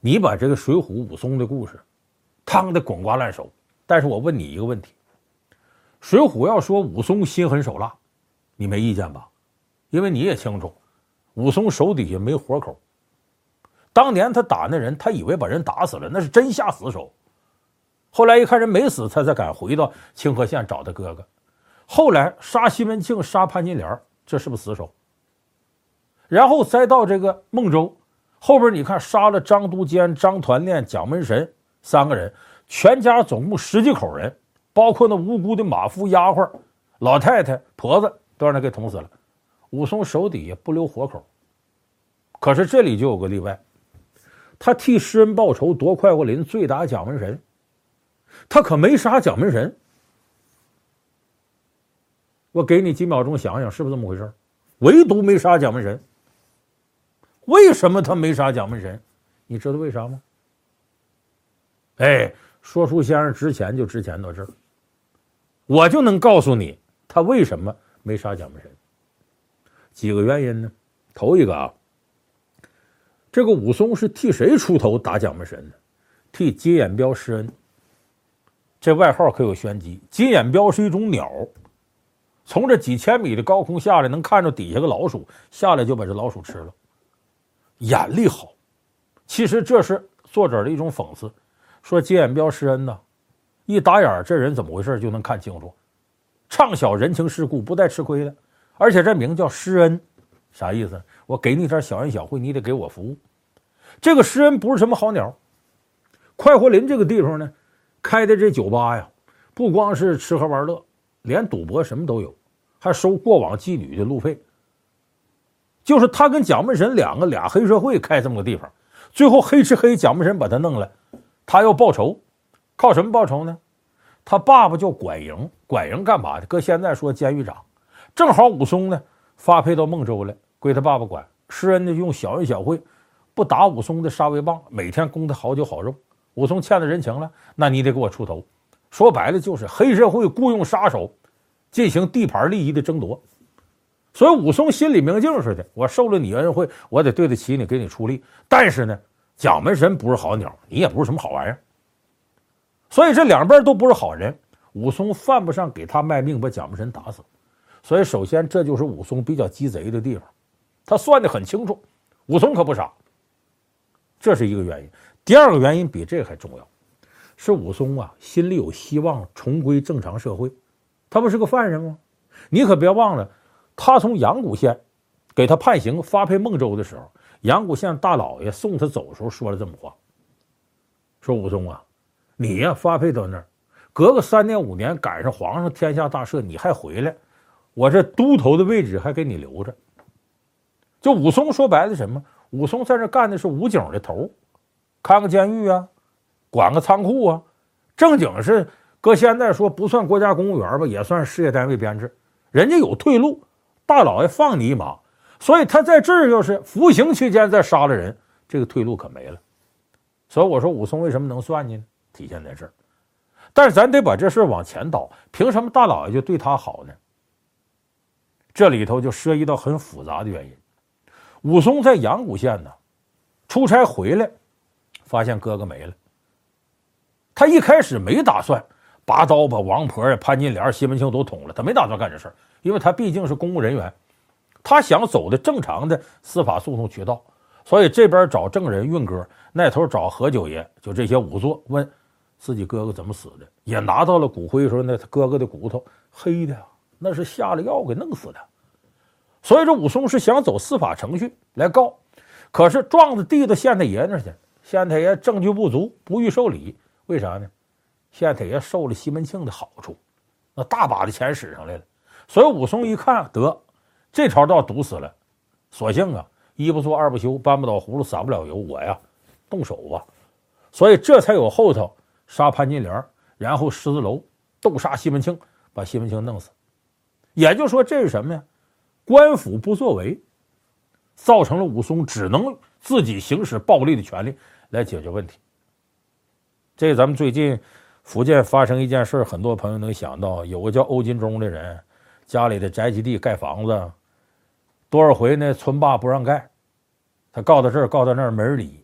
你把这个水浒武松的故事趟得滚瓜烂熟，但是我问你一个问题，水浒要说武松心狠手辣，你没意见吧？因为你也清楚，武松手底下没活口。当年他打那人，他以为把人打死了，那是真下死手。后来一看人没死，他才敢回到清河县找他哥哥。后来杀西门庆、杀潘金莲，这是不是死手？然后再到这个孟州，后边你看杀了张都监、张团练、蒋门神3个人，全家总共10几口人，包括那无辜的马夫、丫鬟、老太太、婆子，都让他给捅死了。武松手底下不留活口。可是这里就有个例外，他替施恩报仇，夺快活林，醉打蒋门神，他可没杀蒋门神。我给你几秒钟想想，是不是这么回事？唯独没杀蒋门神。为什么他没杀蒋门神？你知道为啥吗？哎，说书先生值钱就值钱到这儿，我就能告诉你他为什么没杀蒋门神。几个原因呢？头一个啊，这个武松是替谁出头打蒋门神的？替接眼彪施恩。这外号可有玄机，接眼彪是一种鸟，从这几千米的高空下来，能看着底下个老鼠，下来就把这老鼠吃了，眼力好。其实这是作者的一种讽刺，说接眼彪施恩呢，一打眼这人怎么回事就能看清楚，畅晓人情世故，不带吃亏的。而且这名叫施恩，啥意思？我给你点小恩小惠，你得给我服务。这个施恩不是什么好鸟。快活林这个地方呢，开的这酒吧呀，不光是吃喝玩乐，连赌博什么都有，还收过往妓女的路费。就是他跟蒋门神俩黑社会开这么个地方，最后黑吃黑，蒋门神把他弄来，他要报仇。靠什么报仇呢？他爸爸叫管营，管营干嘛的？搁现在说监狱长。正好武松呢发配到孟州来，归他爸爸管。施恩呢用小恩小惠，不打武松的杀威棒，每天供他好酒好肉。武松欠了人情了，那你得给我出头。说白了就是黑社会雇佣杀手进行地盘利益的争夺。所以武松心里明镜似的，我受了你恩惠，我得对得起你，给你出力。但是呢，蒋门神不是好鸟，你也不是什么好玩意儿。所以这两边都不是好人，武松犯不上给他卖命把蒋门神打死。所以首先这就是武松比较鸡贼的地方，他算得很清楚，武松可不傻，这是一个原因。第二个原因比这个还重要，是武松啊心里有希望重归正常社会。他不是个犯人吗？你可别忘了，他从阳谷县给他判刑发配孟州的时候，阳谷县大老爷送他走的时候说了这么话，说武松啊，你呀发配到那儿，隔个3年5年赶上皇上天下大赦，你还回来，我这都头的位置还给你留着。就武松说白了什么？武松在这干的是武警的头，看个监狱啊，管个仓库啊，正经是搁现在说不算国家公务员吧，也算事业单位编制，人家有退路，大老爷放你一马。所以他在这儿要是服刑期间再杀了人，这个退路可没了。所以我说武松为什么能算计呢？体现在这儿。但是咱得把这事往前倒，凭什么大老爷就对他好呢？这里头就涉及到很复杂的原因。武松在阳谷县呢出差回来，发现哥哥没了。他一开始没打算拔刀把王婆呀、潘金莲、西门庆都捅了，他没打算干这事儿，因为他毕竟是公务人员，他想走的正常的司法诉讼渠道。所以这边找证人运哥，那头找何九爷，就这些仵作问自己哥哥怎么死的，也拿到了骨灰，说那他哥哥的骨头黑的，那是下了药给弄死的。所以这武松是想走司法程序来告，可是状子递到县太爷那儿去，县太爷证据不足，不予受理。为啥呢？县太爷受了西门庆的好处，那大把的钱使上来了。所以武松一看，得这条道堵死了，索性啊，一不做二不休，搬不倒葫芦撒不了油，我呀动手吧。所以这才有后头杀潘金莲，然后狮子楼斗杀西门庆，把西门庆弄死。也就是说这是什么呀？官府不作为，造成了武松只能自己行使暴力的权利来解决问题。这咱们最近福建发生一件事，很多朋友能想到，有个叫欧金忠的人，家里的宅基地盖房子，多少回呢村霸不让盖，他告到这儿告到那儿没人理，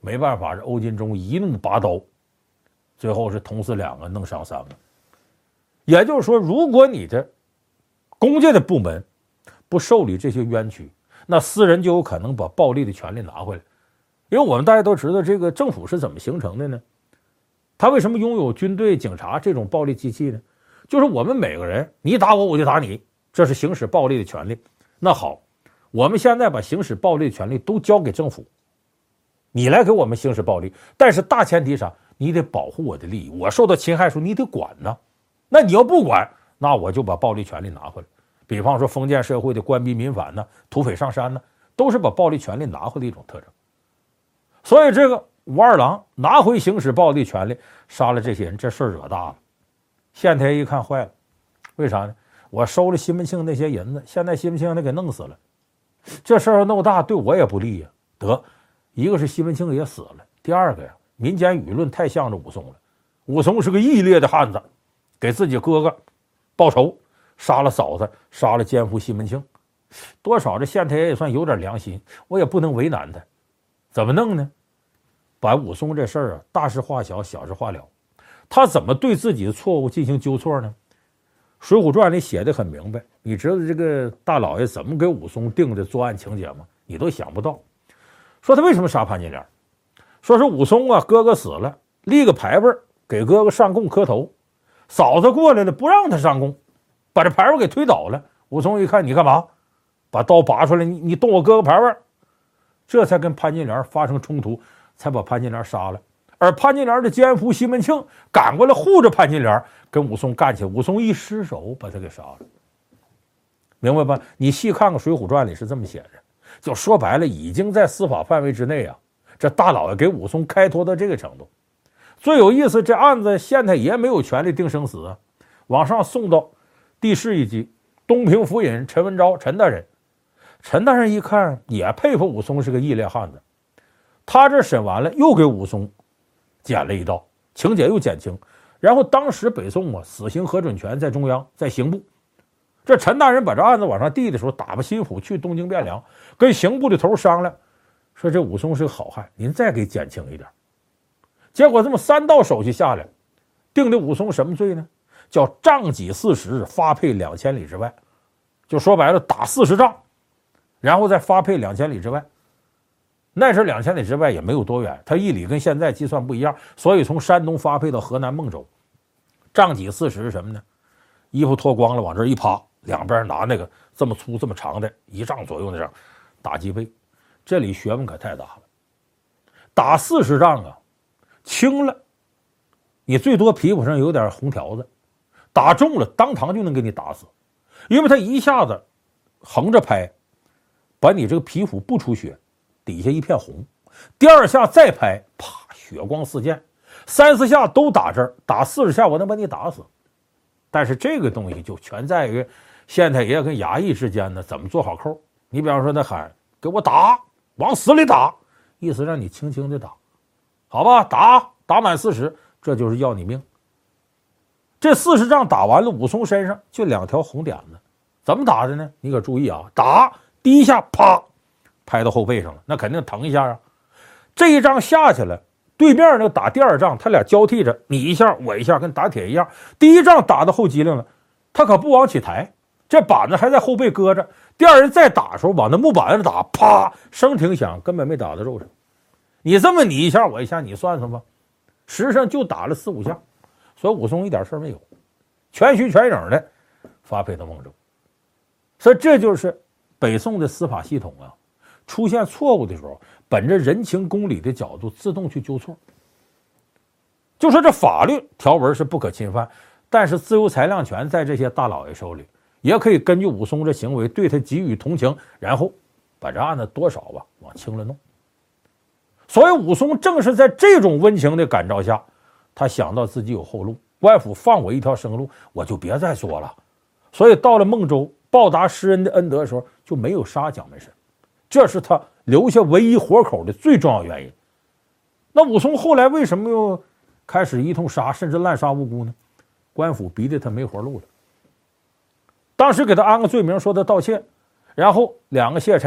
没办法，这欧金忠一怒拔刀，最后是捅死2个，弄伤3个。也就是说，如果你的公家的部门不受理这些冤屈，那私人就有可能把暴力的权利拿回来。因为我们大家都知道，这个政府是怎么形成的呢？他为什么拥有军队、警察这种暴力机器呢？就是我们每个人，你打我，我就打你，这是行使暴力的权利。那好，我们现在把行使暴力的权利都交给政府，你来给我们行使暴力，但是大前提上，你得保护我的利益，我受到侵害的时候你得管呢。那你要不管，那我就把暴力权利拿回来。比方说封建社会的官逼民反呢，土匪上山呢，都是把暴力权利拿回的一种特征。所以这个武二郎拿回行使暴力权利，杀了这些人，这事儿惹大了。县太爷一看坏了，为啥呢？我收了西门庆那些银子，现在西门庆他给弄死了，这事儿闹大对我也不利呀。得，一个是西门庆也死了，第二个呀，民间舆论太向着武松了。武松是个义烈的汉子，给自己哥哥报仇，杀了嫂子，杀了奸夫西门庆，多少这县太爷也算有点良心，我也不能为难他。怎么弄呢？把武松这事儿啊，大事化小，小事化了。他怎么对自己的错误进行纠错呢？《水浒传》里写的很明白，你知道这个大老爷怎么给武松定的作案情节吗？你都想不到。说他为什么杀潘金莲？说是武松啊，哥哥死了，立个牌位给哥哥上供磕头，嫂子过来了不让他上供，把这牌位给推倒了。武松一看，你干嘛？把刀拔出来，你动我哥哥牌位，这才跟潘金莲发生冲突，才把潘金莲杀了。而潘金莲的奸夫西门庆赶过来护着潘金莲，跟武松干起来，武松一失手把他给杀了。明白吧？你细看看《水浒传》里是这么写的，就说白了，已经在司法范围之内啊。这大老爷给武松开脱到这个程度。最有意思，这案子县太爷没有权利定生死啊，往上送到地市一级，东平府尹陈文昭陈大人。陈大人一看也佩服武松是个义烈汉子，他这审完了又给武松减了一道，情节又减轻。然后当时北宋啊，死刑核准权在中央，在刑部。这陈大人把这案子往上递的时候，打发心腹去东京汴梁，跟刑部的头商量，说这武松是个好汉，您再给减轻一点。结果这么3道手续下来，定的武松什么罪呢？叫杖戟40，发配2000里之外。就说白了，打40杖，然后再发配2000里之外。那时2000里之外也没有多远，他1里跟现在计算不一样，所以从山东发配到河南孟州。杖戟40是什么呢？衣服脱光了往这一趴，两边拿那个这么粗这么长的1丈左右的杖打脊背。这里学问可太大了。打40杖啊，轻了你最多皮肤上有点红条子，打中了当堂就能给你打死。因为他一下子横着拍，把你这个皮肤不出血，底下一片红，第2下再拍，啪，血光四溅，3、4下都打这儿，打40下我能把你打死。但是这个东西就全在于县太爷跟衙役之间呢怎么做好扣。你比方说他喊给我打，往死里打，意思让你轻轻的打，好吧，打满40，这就是要你命。这40仗打完了，武松身上就2条红点子，怎么打的呢？你可注意啊，打第1下啪拍到后背上了，那肯定疼一下啊。这一仗下去了，对面那个打第2仗，他俩交替着，你一下我一下，跟打铁一样。第1仗打到后脊梁了，他可不往起抬，这板子还在后背搁着。第2人再打的时候，往那木板上打，啪，声挺响，根本没打到肉上。你这么你一下我一下，你算算吧，实际上就打了4、5下。所以武松一点事儿没有，全虚全影的发配到孟州。所以这就是北宋的司法系统啊，出现错误的时候，本着人情公理的角度自动去纠错。就说这法律条文是不可侵犯，但是自由裁量权在这些大老爷手里，也可以根据武松这行为对他给予同情，然后把这案子多少吧往轻了弄。所以武松正是在这种温情的感召下，他想到自己有后路，官府放我一条生路，我就别再做了。所以到了孟州报答施恩的恩德的时候，就没有杀蒋门神，这是他留下唯一活口的最重要原因。那武松后来为什么又开始一通杀，甚至滥杀无辜呢？官府逼得他没活路了。当时给他安个罪名，说他盗窃，然后2个卸差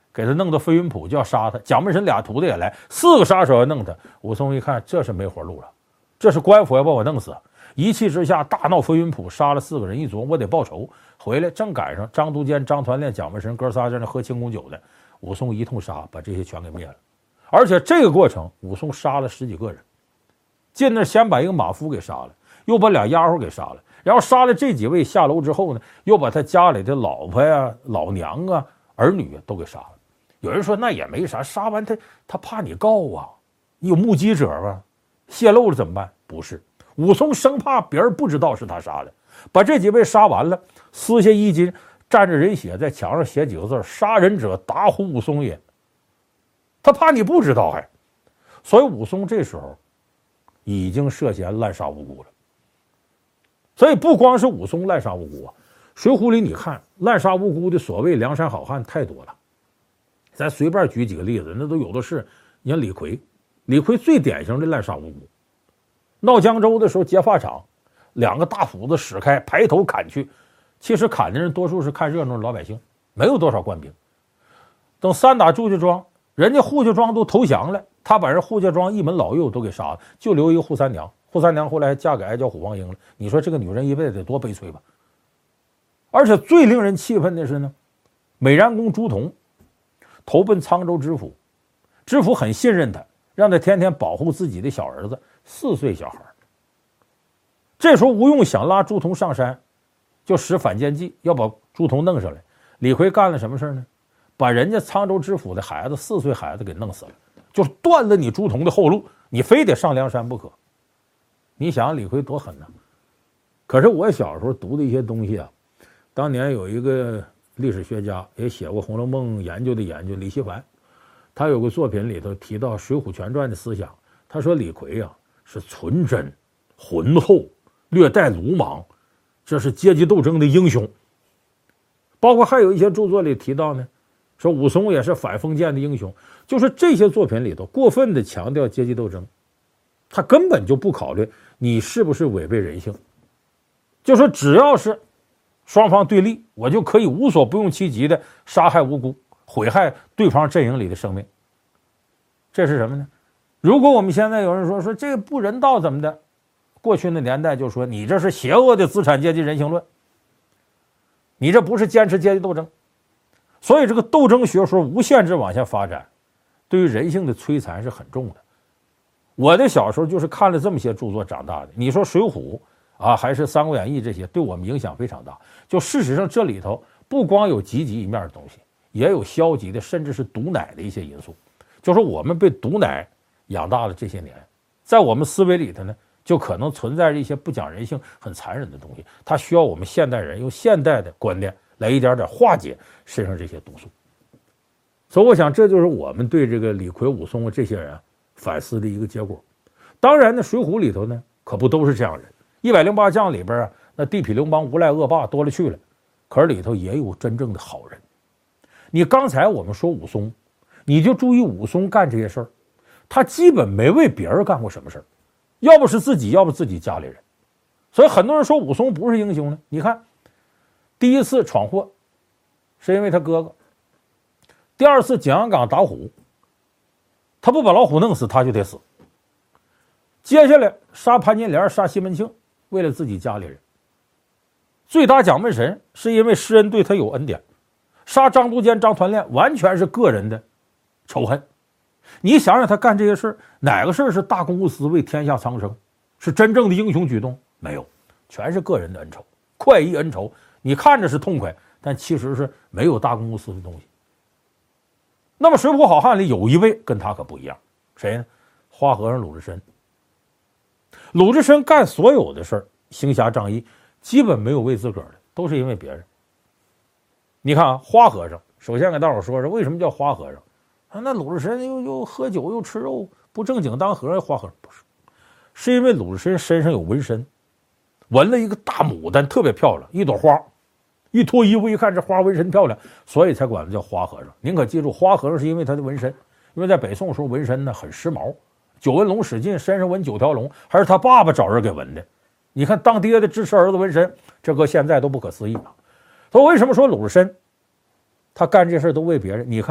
给他弄到飞云浦就要杀他。蒋门神俩徒弟也来，4个杀手要弄他。武松一看这是没活路了，这是官府要把我弄死，一气之下大闹飞云浦，杀了4个人。一琢磨我得报仇，回来正赶上张都监、张团练、蒋门神哥仨在那喝庆功酒的，武松一通杀，把这些全给灭了。而且这个过程武松杀了10几个人，进那先把一个马夫给杀了，又把俩丫鬟给杀了，然后杀了这几位，下楼之后呢，又把他家里的老婆呀、老娘啊、儿女啊都给杀了。有人说那也没啥，杀完他怕你告啊，你有目击者吧，泄露了怎么办？不是，武松生怕别人不知道是他杀的，把这几位杀完了，撕下衣襟，蘸着人血，在墙上写几个字：杀人者打虎武松也。他怕你不知道还，所以武松这时候已经涉嫌滥杀无辜了。所以不光是武松滥杀无辜啊，水浒里你看滥杀无辜的所谓梁山好汉太多了。咱随便举几个例子，那都有的是。你看李逵，李逵最典型的滥杀无辜。闹江州的时候劫法场，2个大斧子使开，排头砍去。其实砍的人多数是看热闹的老百姓，没有多少官兵。等3打祝家庄，人家扈家庄都投降了，他把人扈家庄一门老幼都给杀了，就留一个扈三娘。扈三娘后来嫁给哀叫虎王英了。你说这个女人一辈子得多悲催吧？而且最令人气愤的是呢，美髯公朱仝投奔沧州知府，知府很信任他，让他天天保护自己的小儿子，4岁小孩。这时候吴用想拉朱仝上山，就使反间计，要把朱仝弄上来。李逵干了什么事呢？把人家沧州知府的孩子4岁孩子给弄死了，就是断了你朱仝的后路，你非得上梁山不可。你想李逵多狠呢？可是我小时候读的一些东西啊，当年有一个历史学家也写过《红楼梦》研究，李希凡，他有个作品里头提到《水浒全传》的思想。他说李逵啊是纯真、浑厚、略带鲁莽，这是阶级斗争的英雄。包括还有一些著作里提到呢，说武松也是反封建的英雄。就是这些作品里头过分的强调阶级斗争，他根本就不考虑你是不是违背人性，就说只要是双方对立，我就可以无所不用其极的杀害无辜，毁害对方阵营里的生命。这是什么呢？如果我们现在有人说这个不人道怎么的，过去的年代就说你这是邪恶的资产阶级人性论，你这不是坚持阶级斗争。所以这个斗争学说无限制往下发展，对于人性的摧残是很重的。我的小时候就是看了这么些著作长大的。你说水浒啊，还是三国演义，这些对我们影响非常大。就事实上这里头不光有积极一面的东西，也有消极的，甚至是毒奶的一些因素。就说我们被毒奶养大了这些年，在我们思维里头呢，就可能存在着一些不讲人性、很残忍的东西，它需要我们现代人用现代的观念来一点点化解身上这些毒素。所以我想这就是我们对这个李逵、武松这些人反思的一个结果。当然呢，水浒里头呢可不都是这样人，108将里边那地痞流氓、无赖恶霸多了去了，可是里头也有真正的好人。你刚才我们说武松，你就注意武松干这些事儿，他基本没为别人干过什么事儿，要不是自己，要不自己家里人。所以很多人说武松不是英雄呢。你看第一次闯祸是因为他哥哥，第2次景阳冈打虎，他不把老虎弄死他就得死。接下来杀潘金莲、杀西门庆，为了自己家里人。醉打蒋门神是因为施恩对他有恩典，杀张都监、张团练完全是个人的仇恨。你想想他干这些事，哪个事是大公无私为天下苍生，是真正的英雄举动？没有，全是个人的恩仇，快意恩仇。你看着是痛快，但其实是没有大公无私的东西。那么水浒好汉里有一位跟他可不一样，谁呢？花和尚鲁智深。鲁智深干所有的事儿行侠仗义，基本没有为自个儿的，都是因为别人。你看啊，花和尚，首先给大伙说说为什么叫花和尚啊？那鲁智深又喝酒又吃肉，不正经当和尚，花和尚不是，是因为鲁智深身上有纹身，纹了一个大牡丹，特别漂亮，一朵花，一脱衣服一看这花纹身漂亮，所以才管他叫花和尚。您可记住，花和尚是因为他的纹身，因为在北宋时候纹身呢很时髦，九纹龙史进身上纹9条龙，还是他爸爸找人给纹的。你看当爹的支持儿子纹身，这搁现在都不可思议啊。所以为什么说鲁智深他干这事都为别人？你看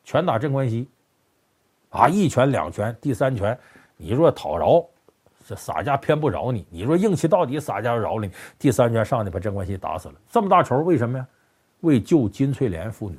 拳打镇关西，啊，一拳两拳，第三拳，你若讨饶，这洒家偏不饶你；你若硬气到底，洒家饶了你。第三拳上去把镇关西打死了，这么大仇为什么呀？为救金翠莲父女。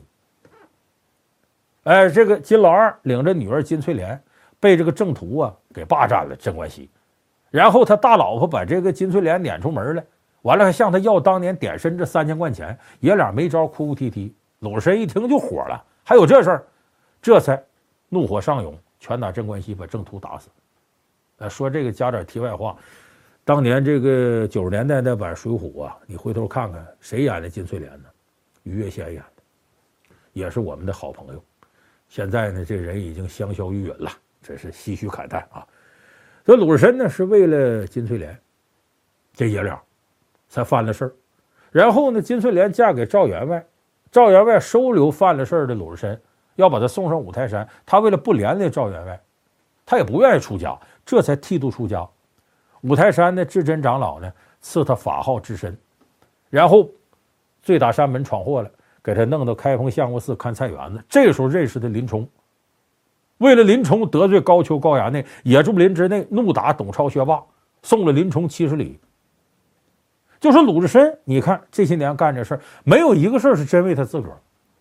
哎，这个金老二领着女儿金翠莲被这个郑屠啊给霸占了镇关西，然后他大老婆把这个金翠莲撵出门来，完了还向他要当年点身这3000贯钱，爷俩没招，哭哭啼啼。鲁智深一听就火了，还有这事儿，这才怒火上涌，拳打镇关西，把郑屠打死。说这个加点题外话，当年这个90年代那版《水浒》啊，你回头看看谁演的金翠莲呢？于月仙演的，也是我们的好朋友。现在呢，这人已经香消玉殒了，这是唏嘘慨叹啊。所以鲁智深呢是为了金翠莲，这爷俩才犯了事儿。然后呢，金翠莲嫁给赵员外，赵员外收留犯了事儿的鲁智深，要把他送上五台山。他为了不连累赵员外，他也不愿意出家，这才剃度出家。五台山的智真长老呢赐他法号智深，然后醉打山门闯祸了，给他弄到开封相国寺看菜园子。这个时候认识的林冲，为了林冲得罪高俅高衙内，野住林之内，怒打董超学霸，送了林冲70里。就说鲁智深，你看这些年干这事儿，没有一个事儿是真为他自个儿，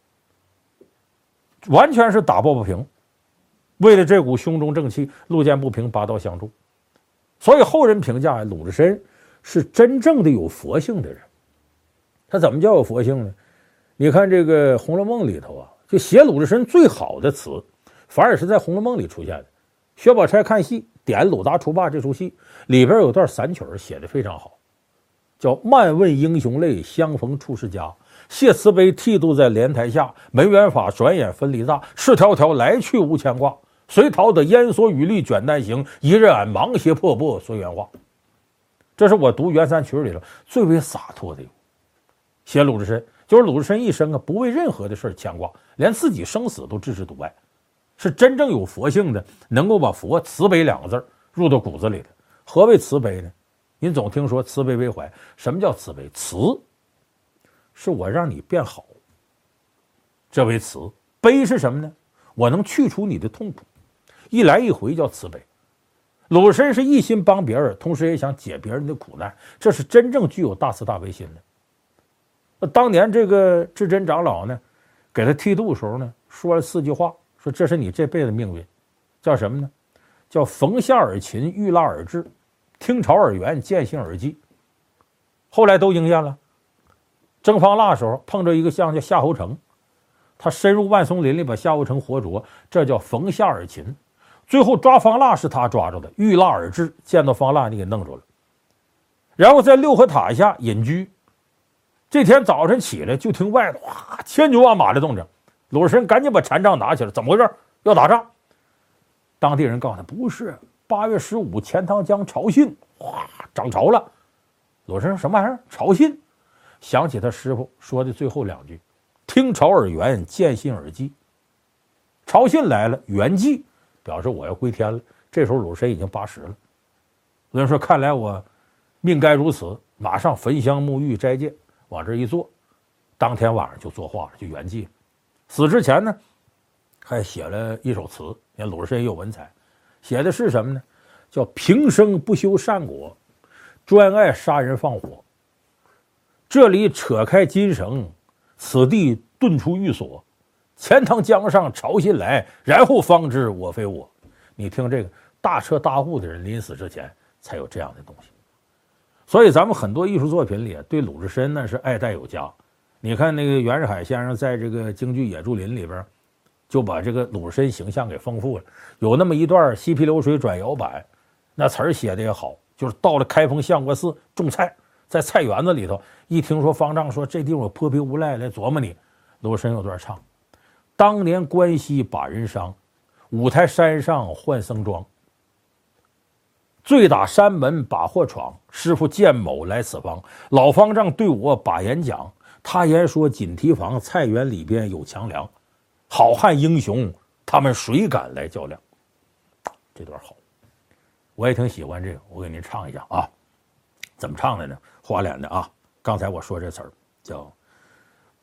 完全是打抱不平，为了这股胸中正气，路见不平拔刀相助。所以后人评价鲁智深是真正的有佛性的人。他怎么叫有佛性呢？你看这个《红楼梦》里头啊，就写鲁智深最好的词，反而是在《红楼梦》里出现的。薛宝钗看戏点鲁达除霸这出戏，里边有段散曲写得非常好，叫漫问英雄泪，相逢处世家。谢慈悲剃度在莲台下，门缘法转眼分离大。赤条条来去无牵挂，随逃得烟蓑雨笠卷单行。一日俺芒鞋破钵随缘化。这是我读元三曲里头最为洒脱的。写鲁智深，就是鲁智深一生啊，不为任何的事牵挂，连自己生死都置之度外，是真正有佛性的，能够把佛慈悲2个字入到骨子里的。何谓慈悲呢？您总听说慈悲为怀，什么叫慈悲？慈是我让你变好，这为慈；悲是什么呢？我能去除你的痛苦，一来一回叫慈悲。鲁智深是一心帮别人，同时也想解别人的苦难，这是真正具有大慈大悲心的。当年这个智真长老呢，给他剃度的时候呢，说了4句话，说这是你这辈子命运，叫什么呢？叫逢夏尔勤，遇腊尔至，听潮尔圆，见性尔寂。后来都应验了。征方腊时候碰着一个像叫夏侯成，他深入万松林里把夏侯成活捉，这叫逢夏尔勤。最后抓方腊是他抓着的，遇腊而至，见到方腊你给弄住了。然后在六合塔下隐居。这天早晨起来就听外头哇千军万马的动静，鲁智深赶紧把禅杖拿起来，怎么回事？要打仗？当地人告诉他不是，8月15钱塘江潮信，哗涨潮了。鲁智深说什么玩意儿？潮信？想起他师傅说的最后2句：听潮而圆，见信而寂。潮信来了，圆寂，表示我要归天了。这时候鲁智深已经80了。鲁智深说：看来我命该如此，马上焚香沐浴斋戒，往这一坐，当天晚上就作画了，就圆寂了。死之前呢，还写了一首词。你看鲁智深也有文采，写的是什么呢？叫平生不修善果，专爱杀人放火。这里扯开金绳，此地遁出寓所。钱塘江上潮信来，然后方知我非我。你听这个大彻大悟的人临死之前才有这样的东西。所以咱们很多艺术作品里对鲁智深呢是爱戴有加。你看那个袁世凯先生在这个京剧《野猪林》里边，就把这个鲁智深形象给丰富了。有那么一段西皮流水转摇板，那词儿写的也好，就是到了开封相国寺种菜，在菜园子里头，一听说方丈说这地方有泼皮无赖来琢磨你，鲁智深有段唱：当年关西把人伤，五台山上换僧装。醉打山门把祸闯，师傅见某来此方。老方丈对我把言讲，他言说锦提防菜园里边有强梁，好汉英雄他们谁敢来较量？这段好，我也挺喜欢这个，我给您唱一下啊。怎么唱的呢？花脸的啊。刚才我说这词儿叫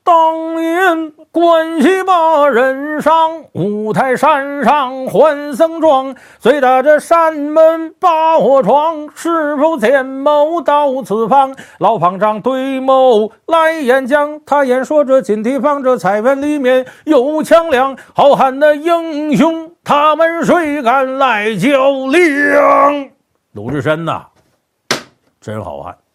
当年关系把人上，五台山上换僧庄，随打这山门把火闯，是否前谋到此方？老方丈对谋来演讲，他演说这金地方这菜园里面有强梁，好汉的英雄，他们谁敢来较量？鲁智深呐，真好汉。